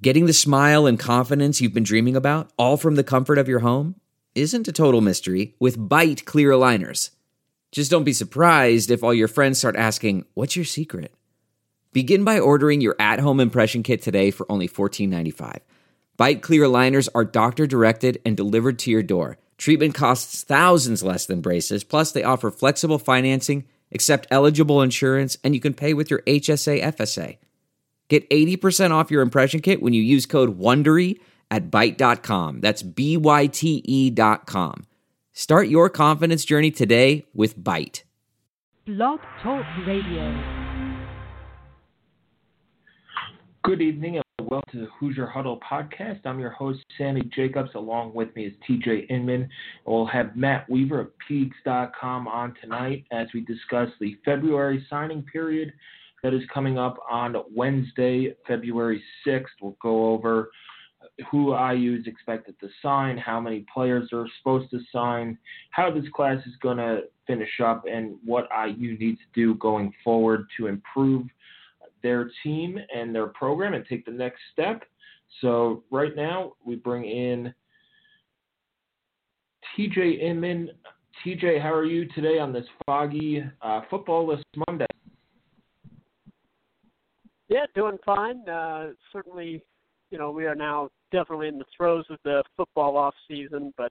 Getting the smile and confidence you've been dreaming about, all from the comfort of your home, isn't a total mystery with Byte clear aligners. Just don't be surprised if all your friends start asking, "What's your secret?" Begin by ordering your at-home impression kit today for only $14.95. Byte clear aligners are doctor-directed and delivered to your door. Treatment costs thousands less than braces, plus they offer flexible financing, accept eligible insurance, and you can pay with your HSA FSA. Get 80% off your impression kit when you use code WONDERY at Byte.com. That's BYTE.com. Start your confidence journey today with Byte. Blog Talk Radio. Good evening and welcome to the Hoosier Huddle podcast. I'm your host, Sammy Jacobs. Along with me is TJ Inman. We'll have Matt Weaver of Peegs.com on tonight as we discuss the February signing period that is coming up on Wednesday, February 6th. We'll go over who IU is expected to sign, how many players are supposed to sign, how this class is going to finish up, and what IU needs to do going forward to improve their team and their program and take the next step. So right now we bring in TJ Inman. TJ, how are you today on this foggy football-less Monday? Yeah, doing fine. Certainly, we are now definitely in the throes of the football off season, but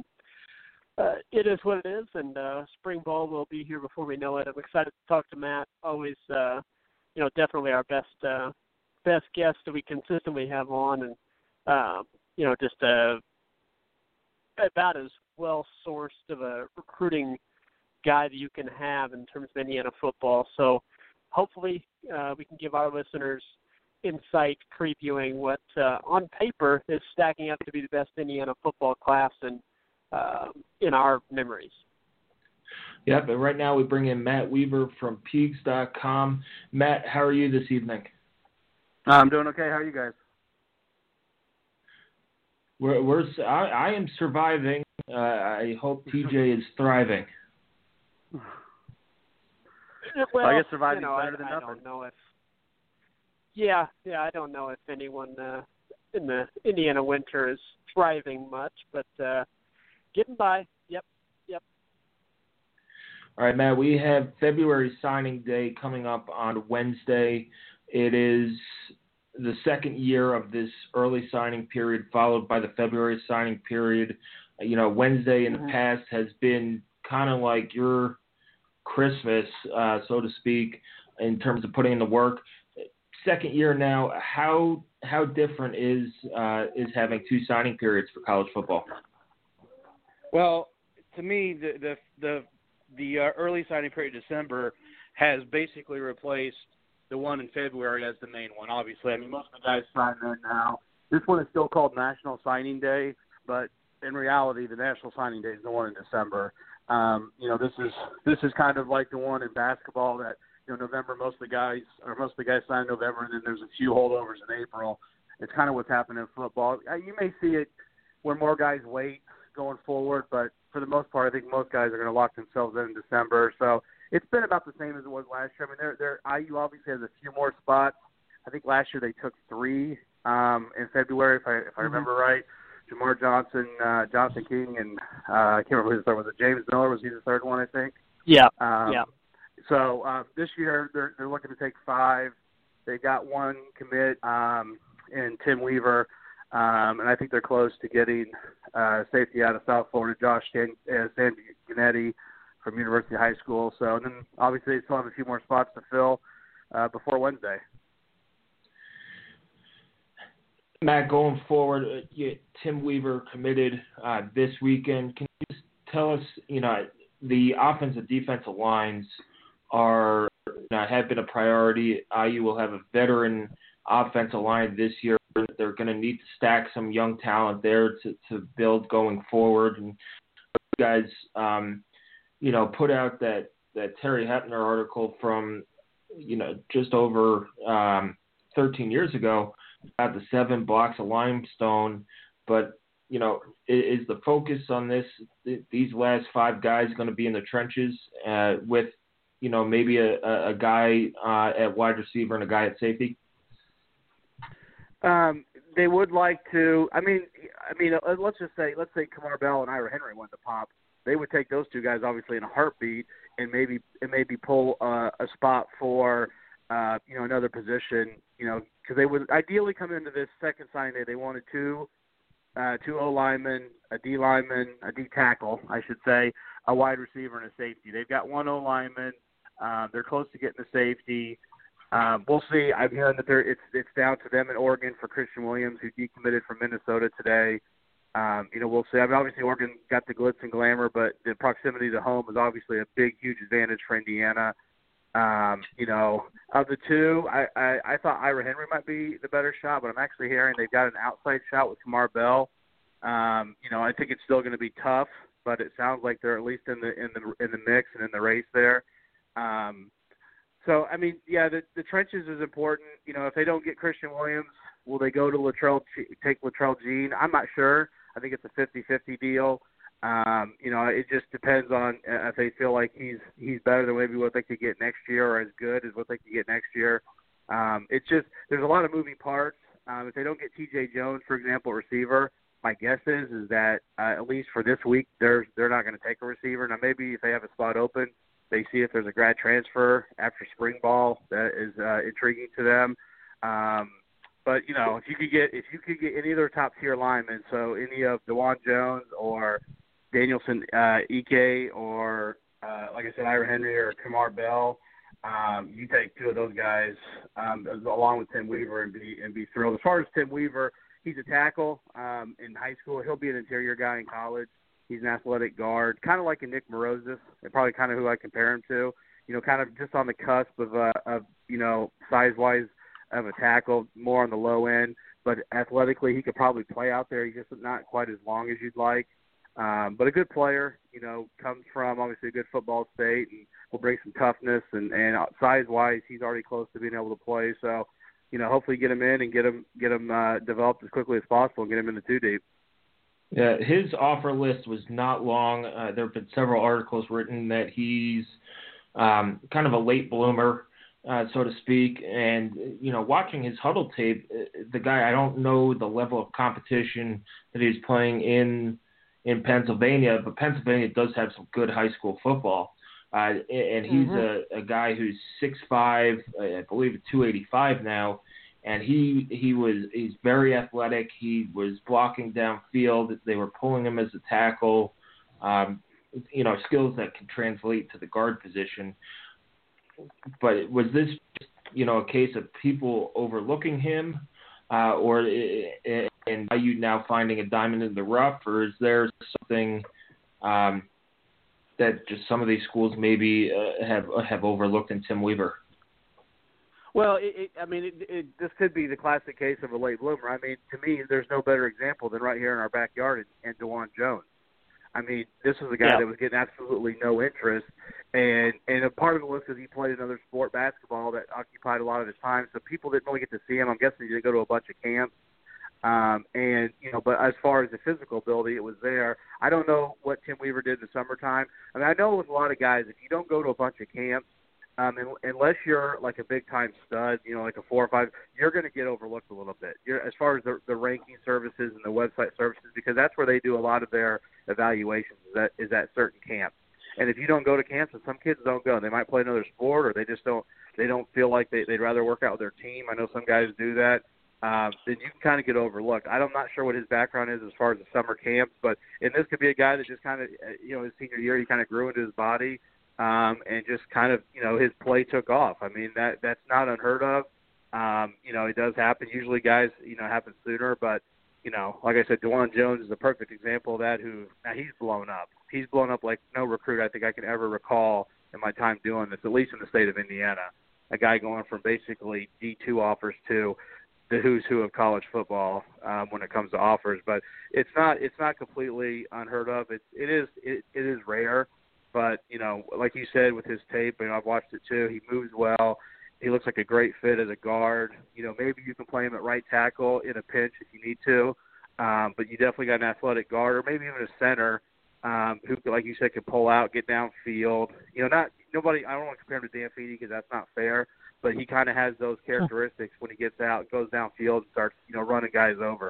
it is what it is, and spring ball will be here before we know it. I'm excited to talk to Matt. Always, definitely our best guest that we consistently have on, and just about as well sourced of a recruiting guy that you can have in terms of Indiana football. So hopefully we can give our listeners insight previewing what on paper is stacking up to be the best Indiana football class in our memories. Yeah, but right now we bring in Matt Weaver from Peegs.com. Matt, how are you this evening? I'm doing okay. How are you guys? I am surviving. I hope TJ is thriving. Well, I guess surviving is better than I nothing. don't know if. Yeah, I don't know if anyone in the Indiana winter is thriving much, but getting by. Yep. All right, Matt, we have February signing day coming up on Wednesday. It is the second year of this early signing period, followed by the February signing period. Wednesday in the past has been kind of like your Christmas, so to speak, in terms of putting in the work. Second year now, how different is having two signing periods for college football? Well, to me, the early signing period in December has basically replaced the one in February as the main one. Obviously, I mean, most of the guys sign there now. This one is still called National Signing Day, but in reality, the National Signing Day is the one in December. This is kind of like the one in basketball that November most of the guys sign in November, and then there's a few holdovers in April. It's kind of what's happening in football. You may see it where more guys wait going forward, but for the most part, I think most guys are going to lock themselves in December. So it's been about the same as it was last year. I mean, IU obviously has a few more spots. I think last year they took 3 in February, if I remember right. Jamar Johnson, Jonathan King, and I can't remember who the third was. Was it James Miller? Was he the third one, I think? Yeah. So this year they're looking to take 5. They got 1 commit in Tim Weaver, and I think they're close to getting safety out of South Florida, Josh Sanguinetti from University High School. So, and then obviously they still have a few more spots to fill before Wednesday. Matt, going forward, Tim Weaver committed this weekend. Can you just tell us, the offensive defensive lines have been a priority. IU will have a veteran offensive line this year. They're going to need to stack some young talent there to build going forward. And you guys, put out that Terry Hepner article from, just over 13 years ago about the 7 blocks of limestone. But, is the focus on these last 5 guys going to be in the trenches with, maybe a guy at wide receiver and a guy at safety? they would like to. I mean, let's say Kamar Bell and Ira Henry went to pop. They would take those two guys obviously in a heartbeat, and maybe pull a spot for another position. Because they would ideally come into this second signing day. They wanted two O linemen, a D lineman, a D tackle, I should say, a wide receiver, and a safety. They've got one O lineman. They're close to getting the safety. We'll see. I'm hearing that it's down to them in Oregon for Christian Williams, who decommitted from Minnesota today. We'll see. I mean, obviously Oregon got the glitz and glamour, but the proximity to home is obviously a big, huge advantage for Indiana. Of the two, I thought Ira Henry might be the better shot, but I'm actually hearing they've got an outside shot with Kamar Bell. I think it's still going to be tough, but it sounds like they're at least in the mix and in the race there. So, I mean, yeah, the trenches is important. If they don't get Christian Williams, will they go to take Latrell Jean? I'm not sure. I think it's a 50-50 deal. It just depends on if they feel like he's better than maybe what they could get next year, or as good as what they could get next year. It's just there's a lot of moving parts. If they don't get T.J. Jones, for example, receiver, my guess is that at least for this week they're not going to take a receiver. Now maybe if they have a spot open, they see if there's a grad transfer after spring ball that is intriguing to them. But if you could get any of their top tier linemen, so any of DeJuan Jones or Danielson Ike or like I said, Ira Henry or Kamar Bell, you take two of those guys along with Tim Weaver and be thrilled. As far as Tim Weaver, he's a tackle in high school. He'll be an interior guy in college. He's an athletic guard, kind of like a Nick Morozis, and probably kind of who I compare him to. Kind of just on the cusp of size-wise of a tackle, more on the low end. But athletically, he could probably play out there. He's just not quite as long as you'd like. But a good player, comes from obviously a good football state and will bring some toughness. And size-wise, he's already close to being able to play. So, hopefully get him in and get him developed as quickly as possible and get him in the 2-deep. Yeah, his offer list was not long. There have been several articles written that he's kind of a late bloomer, so to speak. And, watching his huddle tape, the guy, I don't know the level of competition that he's playing in Pennsylvania, but Pennsylvania does have some good high school football. And he's a guy who's 6'5", I believe 285 now. And he's very athletic. He was blocking downfield. They were pulling him as a tackle. Skills that can translate to the guard position. But was this, a case of people overlooking him, or are you now finding a diamond in the rough, or is there something that just some of these schools maybe have overlooked in Tim Weaver? Well, this could be the classic case of a late bloomer. I mean, to me, there's no better example than right here in our backyard in DeJuan Jones. I mean, this was a guy that was getting absolutely no interest, and a part of it was because he played another sport, basketball, that occupied a lot of his time, so people didn't really get to see him. I'm guessing he didn't go to a bunch of camps. But as far as the physical ability, it was there. I don't know what Tim Weaver did in the summertime. I mean, I know with a lot of guys, if you don't go to a bunch of camps, unless you're like a big-time stud, like a 4 or 5, you're going to get overlooked a little bit. As far as the ranking services and the website services, because that's where they do a lot of their evaluations, is at certain camps. And if you don't go to camps, and some kids don't go, they might play another sport, or they just don't feel like they'd rather work out with their team. I know some guys do that. Then you can kind of get overlooked. I'm not sure what his background is as far as the summer camps, but this could be a guy that just kind of, his senior year, he kind of grew into his body. And just kind of, his play took off. I mean, that's not unheard of. It does happen. Usually guys, happen sooner. But, like I said, DeJuan Jones is a perfect example of that. Now he's blown up. He's blown up like no recruit I think I can ever recall in my time doing this, at least in the state of Indiana. A guy going from basically D2 offers to the who's who of college football when it comes to offers. But it's not completely unheard of. It is rare. But, like you said with his tape, and I've watched it too, he moves well. He looks like a great fit as a guard. Maybe you can play him at right tackle in a pinch if you need to. But you definitely got an athletic guard, or maybe even a center who, like you said, can pull out, get downfield. I don't want to compare him to Dan Feedy because that's not fair. but he kind of has those characteristics when he gets out, goes downfield, and starts running guys over.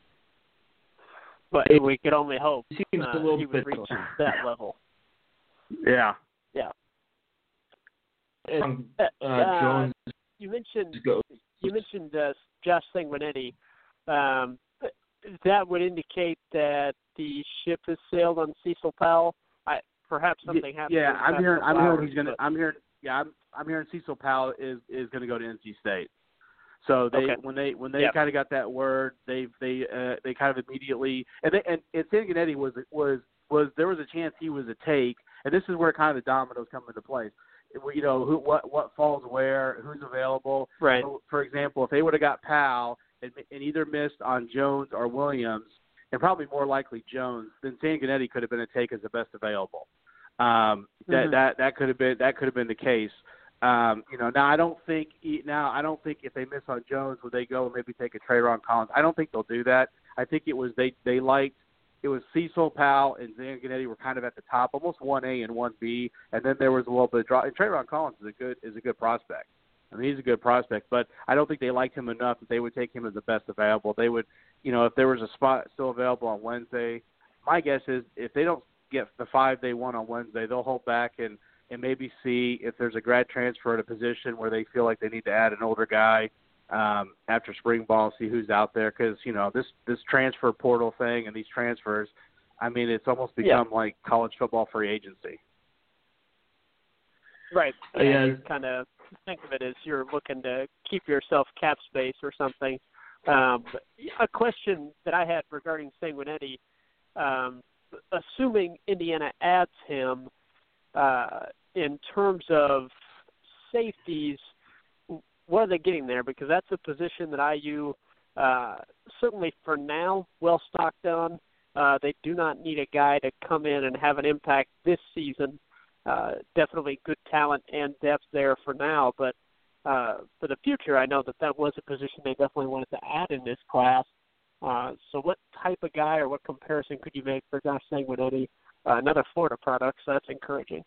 But we could only hope Seems a little he would bit reach that level. Yeah. Yeah. Jones. You mentioned Josh Sanguinetti. That would indicate that the ship has sailed on Cecil Powell. Perhaps something happened. Yeah, I'm hearing he's going to. I'm hearing Cecil Powell is going to go to NC State. So when they kind of got that word, they kind of immediately and Sanguinetti was there was a chance he was a take, and this is where kind of the dominoes come into place. What falls where, who's available. Right. So, for example, if they would have got Powell and either missed on Jones or Williams, and probably more likely Jones, then Sanguinetti could have been a take as the best available. That could have been the case. Now I don't think if they miss on Jones, would they go and maybe take a Trayvon Collins? I don't think they'll do that. I think it was they liked. It was Cecil, Powell, and Sanguinetti were kind of at the top, almost 1A and 1B, and then there was a little bit of drop. And Trayvon Collins is a good prospect. I mean, he's a good prospect, but I don't think they liked him enough that they would take him as the best available. They would, if there was a spot still available on Wednesday, my guess is if they don't get the 5 they want on Wednesday, they'll hold back and maybe see if there's a grad transfer at a position where they feel like they need to add an older guy after spring ball, see who's out there. Because, this transfer portal thing and these transfers, I mean, it's almost become like college football free agency. Right. Yeah. You kind of think of it as you're looking to keep yourself cap space or something. A question that I had regarding Sanguinetti, assuming Indiana adds him, in terms of safeties, what are they getting there? Because that's a position that IU, certainly for now, well stocked on. They do not need a guy to come in and have an impact this season. Definitely good talent and depth there for now, but for the future, I know that was a position they definitely wanted to add in this class. So what type of guy or what comparison could you make for Josh Sanguinetti, another Florida product, so that's encouraging.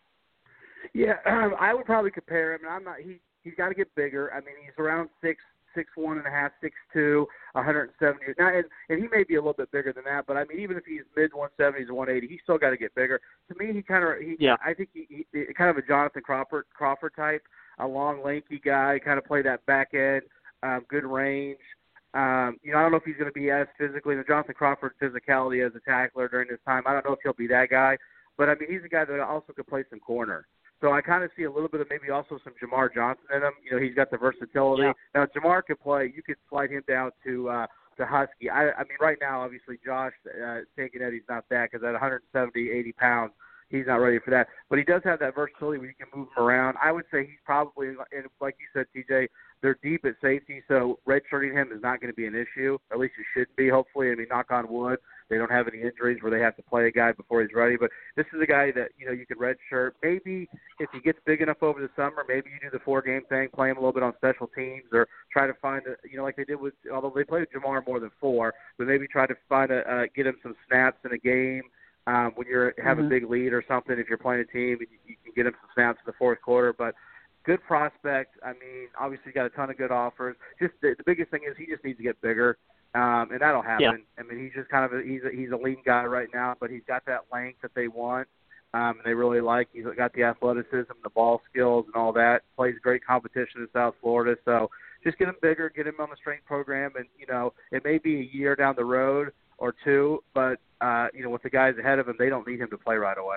Yeah, I would probably compare him, and he's got to get bigger. I mean, he's around 6'1 and a half, 6'2", 170. Now, and he may be a little bit bigger than that, but I mean, even if he's mid 170s or 180, he's still got to get bigger. To me, I think he kind of a Jonathan Crawford type, a long, lanky guy, kind of play that back end, good range. I don't know if he's going to be as physically. Jonathan Crawford's physicality as a tackler during this time, I don't know if he'll be that guy, but I mean, he's a guy that also could play some corner. So I kind of see a little bit of maybe also some Jamar Johnson in him. He's got the versatility. Yeah. Now, Jamar could play. You could slide him down to Husky. I mean, right now, obviously, Josh Sanguinetti's not that because at 170, 80 pounds, he's not ready for that. But he does have that versatility where you can move him around. I would say he's probably, and like you said, TJ, they're deep at safety, so redshirting him is not going to be an issue. At least it shouldn't be, hopefully. I mean, knock on wood. They don't have any injuries where they have to play a guy before he's ready. But this is a guy that, you could redshirt. Maybe if he gets big enough over the summer, maybe you do the 4-game thing, play him a little bit on special teams or try to find, like they did with, although they played Jamar more than 4, but maybe try to find get him some snaps in a game when you have a big lead or something. If you're playing a team, you can get him some snaps in the fourth quarter. But good prospect. I mean, obviously got a ton of good offers. Just the biggest thing is he just needs to get bigger. And that'll happen. Yeah. I mean, he's just kind of he's a lean guy right now, but he's got that length that they want, and they really like. He's got the athleticism, the ball skills, and all that. Plays great competition in South Florida. So just get him bigger, get him on the strength program, and it may be a year down the road or 2, but with the guys ahead of him, they don't need him to play right away.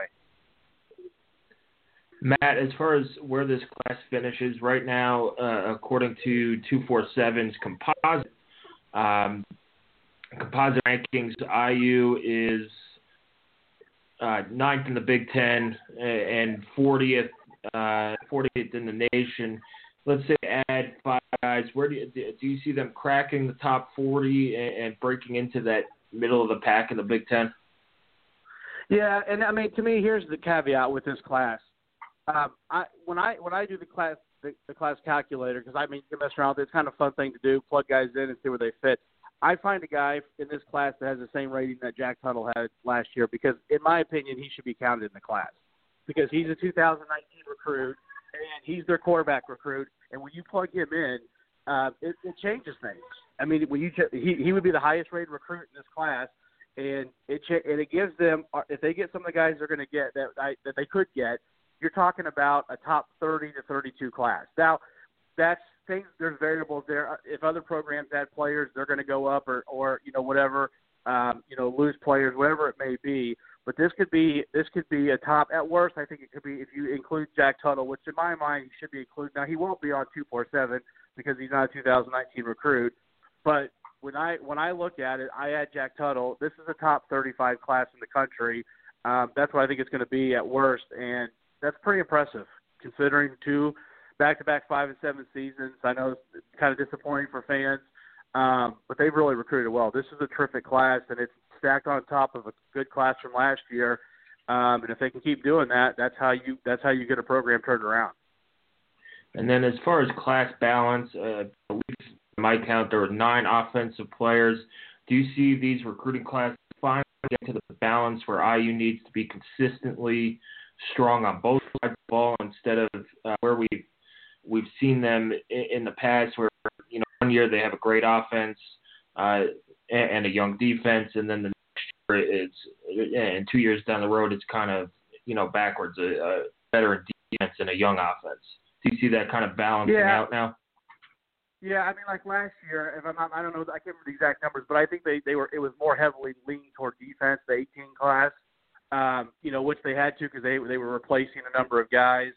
Matt, as far as where this class finishes right now, according to 247's composite. Composite rankings, IU is 9th in the Big Ten and 40th in the nation. Let's say add 5 guys. Where do you see them cracking the top 40 and breaking into that middle of the pack in the Big Ten? Yeah, and I mean, to me, here's the caveat with this class. When I do the class calculator, because I mean, you can mess around with it. It's kind of a fun thing to do, plug guys in and see where they fit. I find a guy in this class that has the same rating that Jack Tuttle had last year because, in my opinion, he should be counted in the class because he's a 2019 recruit. and he's their quarterback recruit. And when you plug him in, it changes things. I mean, when he would be the highest rated recruit in this class, and it gives them, if they get some of the guys they're going to get that they could get, you're talking about a top 30 to 32 class. Now, that's things. There's variables there. If other programs add players, they're going to go up or whatever. Lose players, whatever it may be. But this could be a top. At worst, I think it could be if you include Jack Tuttle, which in my mind he should be included. Now he won't be on 247 because he's not a 2019 recruit. But when I look at it, I add Jack Tuttle. This is a top 35 class in the country. That's what I think it's going to be at worst, and that's pretty impressive considering 2 back-to-back 5 and 7 seasons. I know it's kind of disappointing for fans, but they've really recruited well. This is a terrific class, and it's stacked on top of a good class from last year. And if they can keep doing that, that's how you get a program turned around. And then as far as class balance, at least in my count, there were 9 offensive players. Do you see these recruiting classes finally get to the balance where IU needs to be consistently strong on both sides of the ball instead of where we've seen them in the past where, one year they have a great offense and a young defense, and then the next year and 2 years down the road it's kind of, backwards, a better defense and a young offense. Do you see that kind of balancing out now? Yeah, I mean, like last year, I don't know, I can't remember the exact numbers, but I think it was more heavily leaning toward defense, the 18 class, which they had to because they were replacing a number of guys.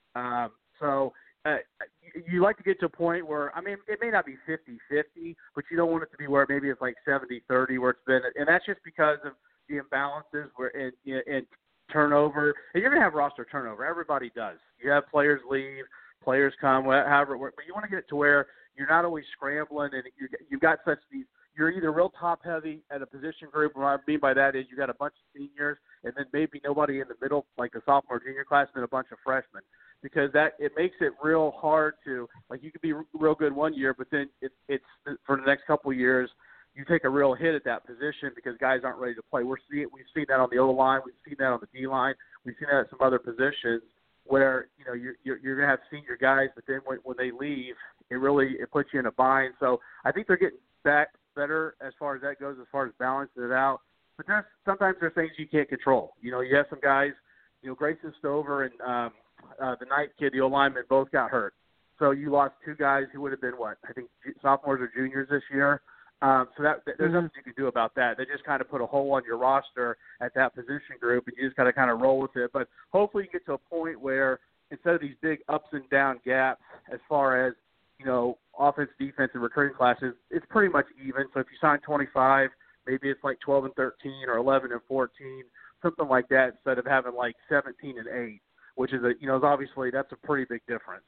You like to get to a point where, I mean, it may not be 50-50, but you don't want it to be where maybe it's like 70-30 where it's been, and that's just because of the imbalances where in turnover. And you're going to have roster turnover. Everybody does. You have players leave, players come, however it works. But you want to get it to where you're not always scrambling, and you've got you're either real top-heavy at a position group. What I mean by that is you got a bunch of seniors and then maybe nobody in the middle, like the sophomore, junior class, and then a bunch of freshmen. Because it makes it real hard to, like, you could be real good one year, but then it's for the next couple of years, you take a real hit at that position because guys aren't ready to play. We've seen that on the O-line. We've seen that on the D-line. We've seen that at some other positions where, you're going to have senior guys, but then when they leave, it puts you in a bind. So I think they're getting back better as far as that goes, as far as balancing it out. But sometimes there's things you can't control. You have some guys, Grayson Stover and the Knight kid, the O-lineman, both got hurt. So you lost 2 guys who would have been, I think sophomores or juniors this year. So there's nothing you can do about that. They just kind of put a hole on your roster at that position group, and you just got to kind of roll with it. But hopefully you get to a point where instead of these big ups and down gaps as far as, offense, defense, and recruiting classes, it's pretty much even. So if you sign 25, maybe it's like 12 and 13 or 11 and 14, something like that, instead of having like 17 and 8. Which is obviously that's a pretty big difference.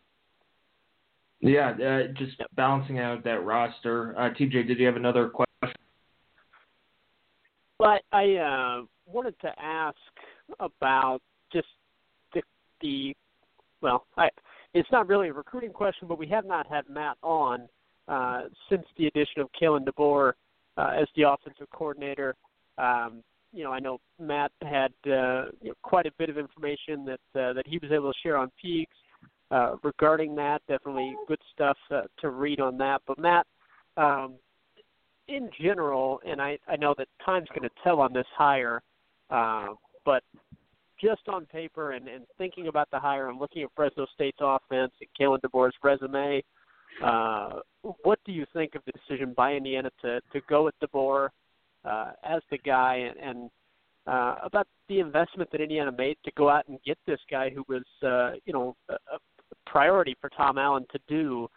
Yeah, just balancing out that roster. TJ, did you have another question? Well, I wanted to ask about just it's not really a recruiting question, but we have not had Matt on since the addition of Kalen DeBoer as the offensive coordinator. I know Matt had quite a bit of information that he was able to share on Peaks regarding that. Definitely good stuff to read on that. But Matt, in general, and I know that time's going to tell on this hire, but just on paper and thinking about the hire and looking at Fresno State's offense and Kalen DeBoer's resume, what do you think of the decision by Indiana to go with DeBoer as the guy, and about the investment that Indiana made to go out and get this guy who was, a priority for Tom Allen to do?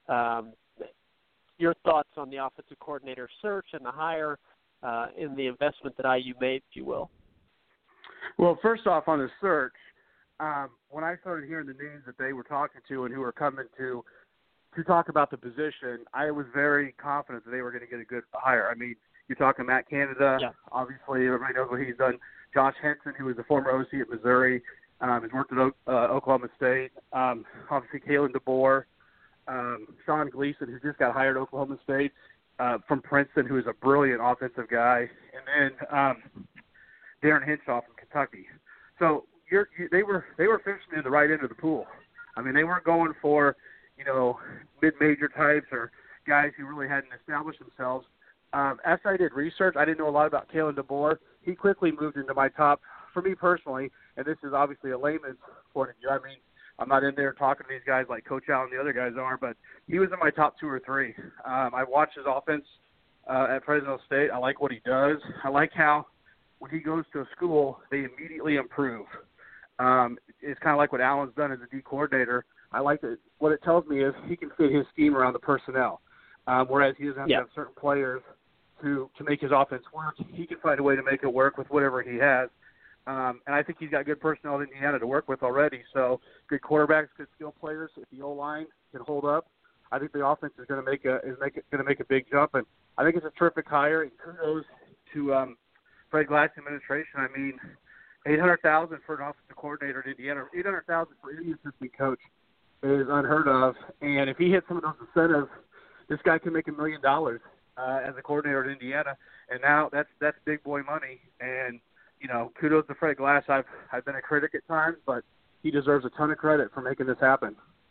Your thoughts on the offensive coordinator search and the hire and the investment that IU made, if you will. Well, first off, on the search, when I started hearing the names that they were talking to and who were coming to talk about the position, I was very confident that they were going to get a good hire. I mean, you're talking Matt Canada. Yeah. Obviously, everybody knows what he's done. Josh Henson, who was the former OC at Missouri, has worked at Oklahoma State. Obviously, Kalen DeBoer. Sean Gleason, who just got hired at Oklahoma State from Princeton, who is a brilliant offensive guy. And then Darren Hinshaw from Kentucky. So, they were fishing in the right end of the pool. I mean, they weren't going for, mid-major types or guys who really hadn't established themselves. As I did research, I didn't know a lot about Kalen DeBoer. He quickly moved into my top, for me personally, and this is obviously a layman's point of view. I mean, I'm not in there talking to these guys like Coach Allen and the other guys are, but he was in my top 2 or 3. I watched his offense at Fresno State. I like what he does. I like how when he goes to a school, they immediately improve. It's kind of like what Allen's done as a D coordinator. I like that. What it tells me is he can fit his scheme around the personnel, whereas he doesn't have to have certain players to make his offense work. He can find a way to make it work with whatever he has. And I think he's got good personnel in Indiana to work with already. So good quarterbacks, good skill players. If the O-line can hold up, I think the offense is going to make a big jump. And I think it's a terrific hire. And kudos to Fred Glass administration. I mean, $800,000 for an offensive coordinator in Indiana, $800,000 for any assistant coach is unheard of. And if he hits some of those incentives, this guy can make $1 million as a coordinator in Indiana. And now that's big boy money. And kudos to Fred Glass. I've been a critic at times, but he deserves a ton of credit for making this happen.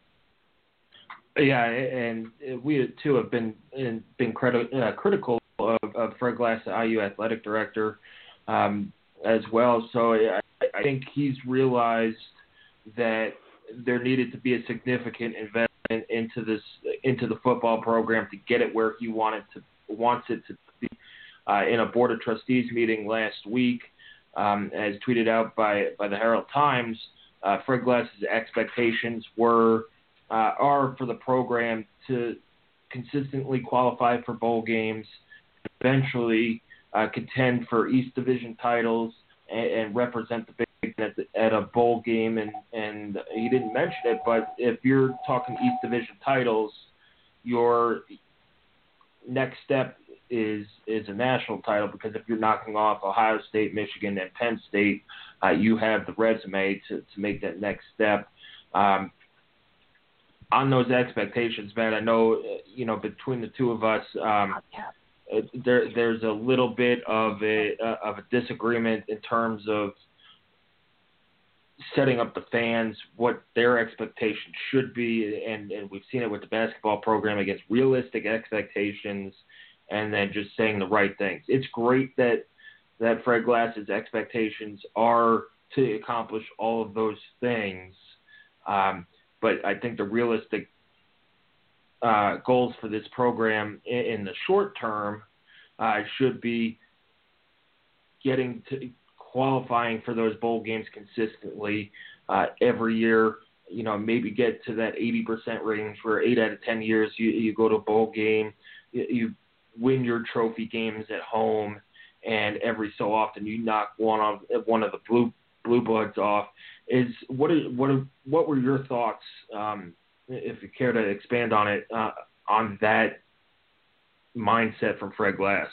Yeah, and we too have been critical of Fred Glass, the IU athletic director, as well. So I think he's realized that there needed to be a significant investment into the football program to get it where he wants it to be. In a board of trustees meeting last week, as tweeted out by the Herald Times, Fred Glass's expectations are for the program to consistently qualify for bowl games, eventually contend for East Division titles, and represent the Big Ten at a bowl game. And he didn't mention it, but if you're talking East Division titles, your next step is a national title, because if you're knocking off Ohio State, Michigan, and Penn State, you have the resume to make that next step. On those expectations, man, I know, between the two of us, there's a little bit of a disagreement in terms of setting up the fans, what their expectations should be, and we've seen it with the basketball program against realistic expectations and then just saying the right things. It's great that Fred Glass's expectations are to accomplish all of those things, but I think the realistic goals for this program in the short term should be getting to qualifying for those bowl games consistently every year. Maybe get to that 80% range where 8 out of 10 years you go to a bowl game, you win your trophy games at home, and every so often you knock one of the blue bloods off. What were your thoughts, if you care to expand on it, on that mindset from Fred Glass?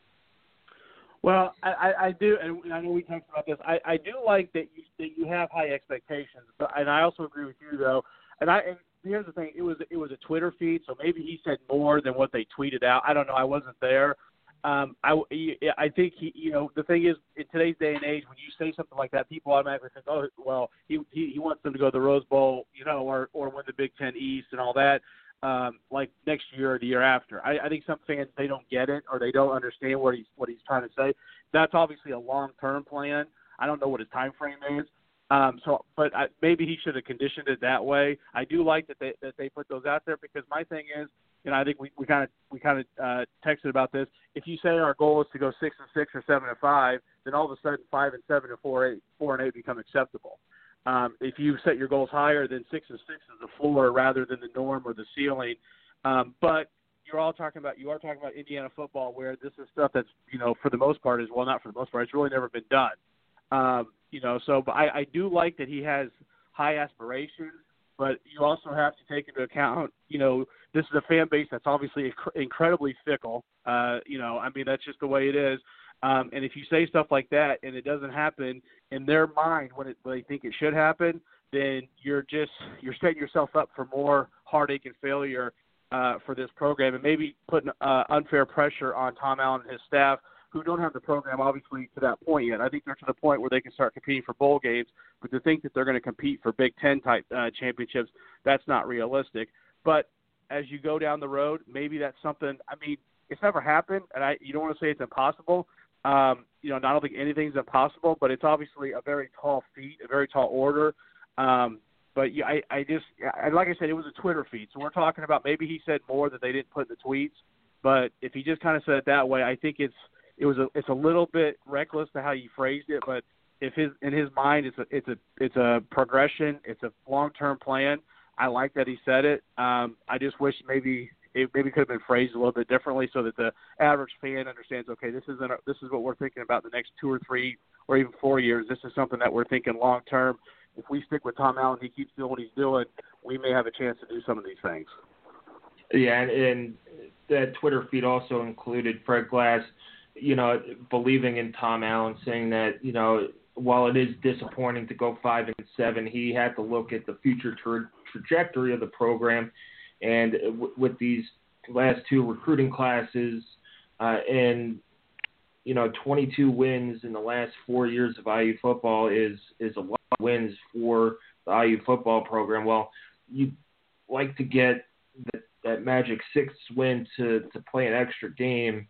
Well, I do, and I know we talked about this. I do like that you have high expectations, and I also agree with you though. And here's the thing: it was a Twitter feed, so maybe he said more than what they tweeted out. I don't know. I wasn't there. I think the thing is, in today's day and age, when you say something like that, people automatically think, oh, well, he wants them to go to the Rose Bowl, or win the Big Ten East and all that, like next year or the year after. I think some fans, they don't get it, or they don't understand what he's trying to say. That's obviously a long-term plan. I don't know what his time frame is. But maybe he should have conditioned it that way. I do like that they put those out there, because my thing is, I think we kind of texted about this. If you say our goal is to go 6-6 or 7-5, then all of a sudden 5-7 and 4-8 become acceptable. If you set your goals higher, then 6-6 is the floor rather than the norm or the ceiling. But you are talking about Indiana football, where this is stuff that's for the most part not for the most part, it's really never been done. But I do like that he has high aspirations, but you also have to take into account, this is a fan base that's obviously incredibly fickle. That's just the way it is. And if you say stuff like that and it doesn't happen in their mind when they think it should happen, then you're setting yourself up for more heartache and failure for this program, and maybe putting unfair pressure on Tom Allen and his staff who don't have the program, obviously, to that point yet. I think they're to the point where they can start competing for bowl games, but to think that they're going to compete for Big Ten-type championships, that's not realistic. But as you go down the road, maybe that's something – I mean, it's never happened, and you don't want to say it's impossible. I don't think anything's impossible, but it's obviously a very tall feat, a very tall order. But yeah, like I said, it was a Twitter feed, so we're talking about maybe he said more that they didn't put in the tweets. But if he just kind of said it that way, I think it's a little bit reckless to how you phrased it. But in his mind, it's a progression, it's a long-term plan. I like that he said it. I just wish maybe could have been phrased a little bit differently so that the average fan understands. Okay, this is what we're thinking about the next 2 or 3 or even 4 years. This is something that we're thinking long-term. If we stick with Tom Allen, he keeps doing what he's doing, we may have a chance to do some of these things. Yeah, and that Twitter feed also included Fred Glass, believing in Tom Allen, saying that, while it is disappointing to go 5-7, he had to look at the future trajectory of the program. And with these last 2 recruiting classes and 22 wins in the last 4 years of IU football is a lot of wins for the IU football program. Well, you'd like to get that magic 6th win to play an extra game.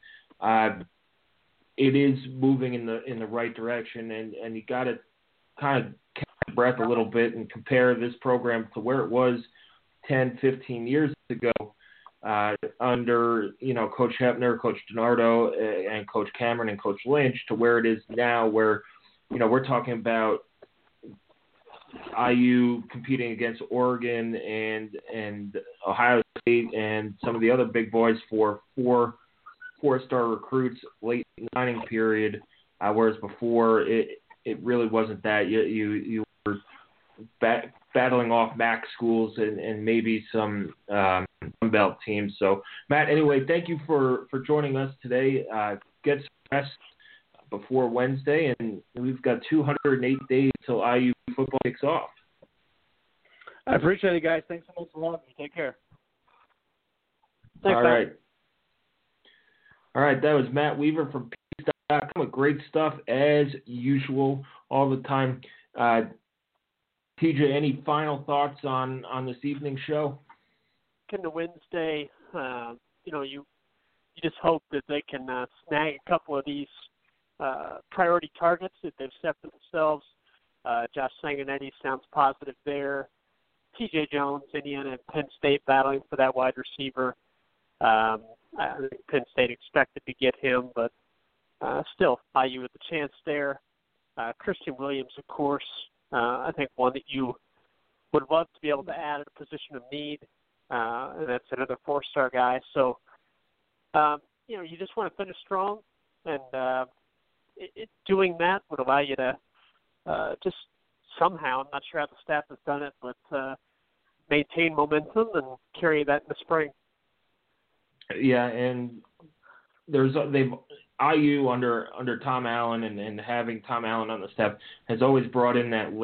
It is moving in the right direction, and you got to kind of catch your breath a little bit and compare this program to where it was 10, 15 years ago under, Coach Hepner, Coach DiNardo, and Coach Cameron and Coach Lynch to where it is now where, we're talking about IU competing against Oregon and Ohio State and some of the other big boys for four-star recruits late in the signing period, whereas before it really wasn't that. You were battling off MAC schools and maybe some Belt teams. So, Matt, anyway, thank you for joining us today. Get some rest before Wednesday, and we've got 208 days till IU football kicks off. I appreciate it, guys. Thanks so much for having me. Take care. Thanks, All right. All right, that was Matt Weaver from Peaks.com with great stuff as usual all the time. TJ, any final thoughts on this evening's show? Into Wednesday, you just hope that they can snag a couple of these priority targets that they've set for themselves. Josh Sanguinetti sounds positive there. TJ Jones, Indiana, and Penn State battling for that wide receiver. I think Penn State expected to get him, but still, IU with a chance there. Christian Williams, of course, I think one that you would love to be able to add at a position of need, and that's another 4-star guy. So, you just want to finish strong, and doing that would allow you to just somehow, I'm not sure how the staff has done it, but maintain momentum and carry that in the spring. Yeah, and they've IU under Tom Allen and having Tom Allen on the staff has always brought in that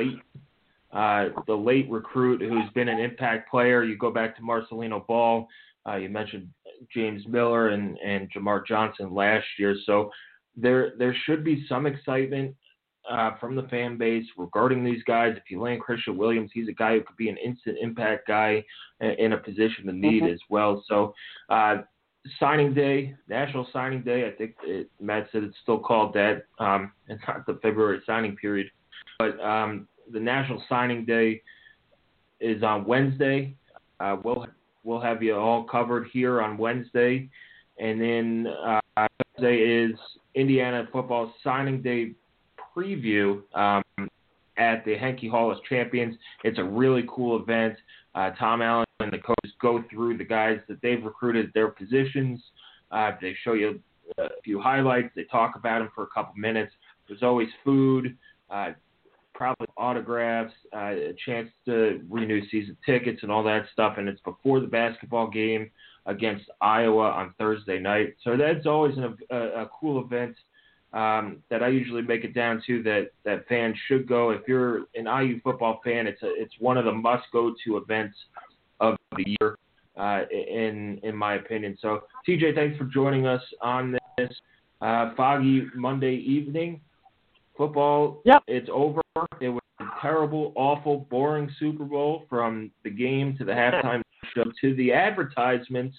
the late recruit who's been an impact player. You go back to Marcelino Ball, you mentioned James Miller and Jamar Johnson last year. So there should be some excitement from the fan base regarding these guys. If you land Christian Williams, he's a guy who could be an instant impact guy in a position of need as well. So signing day, National Signing Day, I think Matt said it's still called that. It's not the February signing period. But the National Signing Day is on Wednesday. We'll have you all covered here on Wednesday. And then Thursday is Indiana Football Signing Day preview at the Henke Hall as Champions. It's a really cool event. Tom Allen and the coaches go through the guys that they've recruited at their positions. They show you a few highlights. They talk about them for a couple minutes. There's always food, probably autographs, a chance to renew season tickets and all that stuff. And it's before the basketball game against Iowa on Thursday night. So that's always a cool event that I usually make it down to that fans should go. If you're an IU football fan, it's one of the must-go-to events of the year, in my opinion. So, TJ, thanks for joining us on this. foggy Monday evening. Football, Yep. It's over. It was a terrible, awful, boring Super Bowl from the game to the halftime show to the advertisements.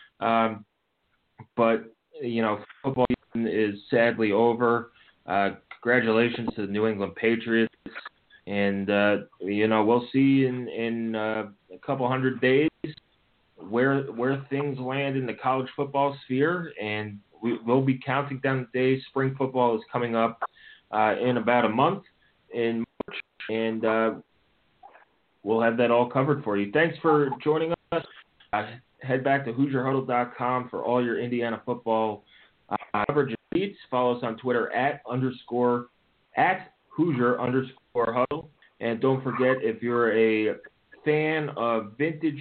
But, football is sadly over. Congratulations to the New England Patriots. And, we'll see in a couple hundred days where things land in the college football sphere. And we'll be counting down the days. Spring football is coming up in about a month in March. And we'll have that all covered for you. Thanks for joining us. Head back to HoosierHuddle.com for all your Indiana football coverage and tweets. Follow us on Twitter at Hoosier_Huddle. And don't forget, if you're a fan of vintage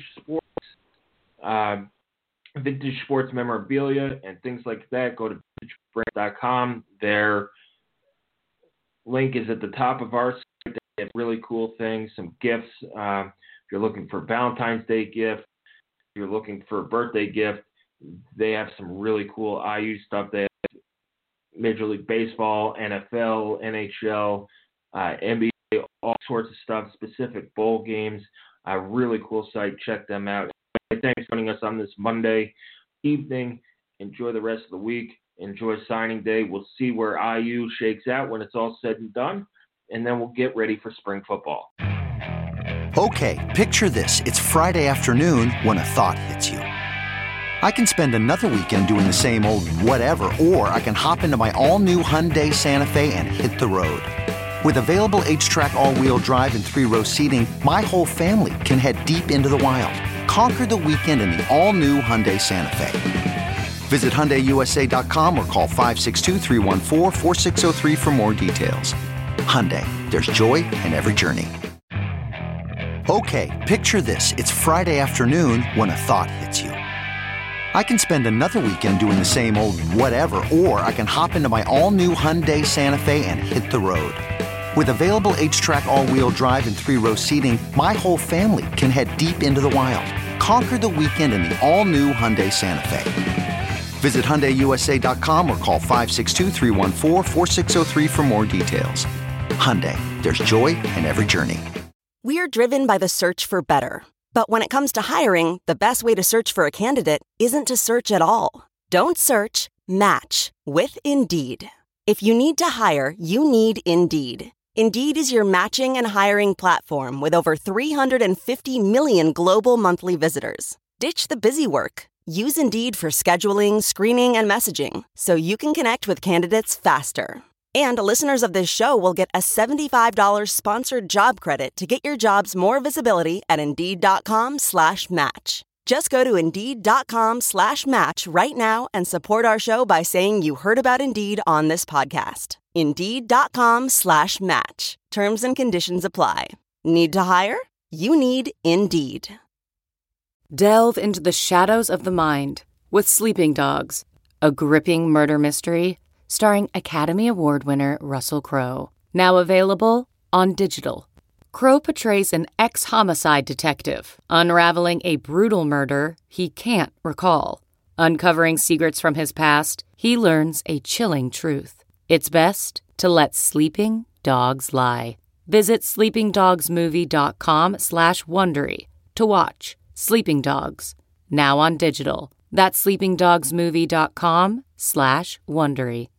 sports memorabilia and things like that, go to vintagebrand.com. Their link is at the top of our site. They have really cool things, some gifts. If you're looking for Valentine's Day gift, if you're looking for a birthday gift, they have some really cool IU stuff. They have Major League Baseball, NFL, NHL, NBA, all sorts of stuff, specific bowl games. A really cool site. Check them out. Thanks for joining us on this Monday evening. Enjoy the rest of the week. Enjoy signing day. We'll see where IU shakes out when it's all said and done, and then we'll get ready for spring football. Okay, picture this. It's Friday afternoon when a thought hits you. I can spend another weekend doing the same old whatever, or I can hop into my all-new Hyundai Santa Fe and hit the road. With available H-Track all-wheel drive and 3-row seating, my whole family can head deep into the wild. Conquer the weekend in the all-new Hyundai Santa Fe. Visit HyundaiUSA.com or call 562-314-4603 for more details. Hyundai, there's joy in every journey. Okay, picture this. It's Friday afternoon when a thought hits you. I can spend another weekend doing the same old whatever, or I can hop into my all-new Hyundai Santa Fe and hit the road. With available H-Track all-wheel drive and 3-row seating, my whole family can head deep into the wild. Conquer the weekend in the all-new Hyundai Santa Fe. Visit HyundaiUSA.com or call 562-314-4603 for more details. Hyundai, there's joy in every journey. We're driven by the search for better. But when it comes to hiring, the best way to search for a candidate isn't to search at all. Don't search, match with Indeed. If you need to hire, you need Indeed. Indeed is your matching and hiring platform with over 350 million global monthly visitors. Ditch the busy work. Use Indeed for scheduling, screening, and messaging so you can connect with candidates faster. And listeners of this show will get a $75 sponsored job credit to get your jobs more visibility at Indeed.com/match. Just go to Indeed.com/match right now and support our show by saying you heard about Indeed on this podcast. Indeed.com/match. Terms and conditions apply. Need to hire? You need Indeed. Delve into the shadows of the mind with Sleeping Dogs, a gripping murder mystery starring Academy Award winner Russell Crowe. Now available on digital. Crowe portrays an ex-homicide detective unraveling a brutal murder he can't recall. Uncovering secrets from his past, he learns a chilling truth. It's best to let sleeping dogs lie. Visit sleepingdogsmovie.com/Wondery to watch Sleeping Dogs, now on digital. That's sleepingdogsmovie.com/Wondery.